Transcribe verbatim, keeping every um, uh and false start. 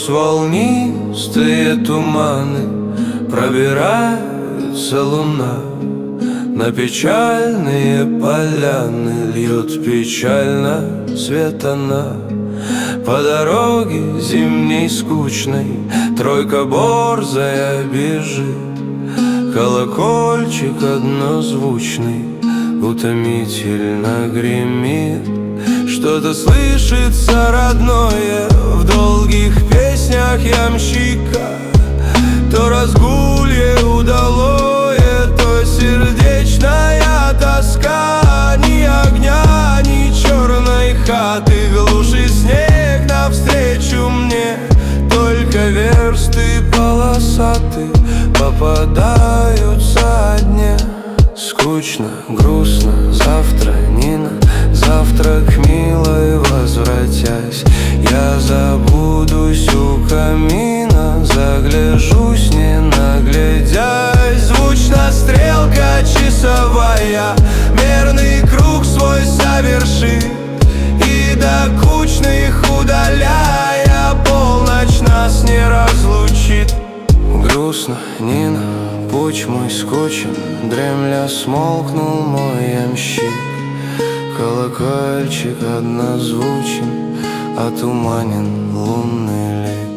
Сквозь волнистые туманы пробирается луна, на печальные поляны льет печально свет она. По дороге зимней скучной тройка борзая бежит, колокольчик однозвучный утомительно гремит. Что-то слышится родное в долгих песнях ямщика, то разгулье удалое, то сердечная тоска. Ни огня, ни черной хаты, глушит снег навстречу мне, только версты полосаты попадаются дне. Скучно, грустно, завтра Нина, завтрак милой возвратясь, я забудусь у камина, загляжусь не наглядясь. Звучна стрелка часовая мерный круг свой совершит, и до кучных удаляя полночь нас не разлучит. Грустно, Нина, путь мой скучен, дремля смолкнул мой ямщик, колокольчик однозвучен, отуманен лунный лик.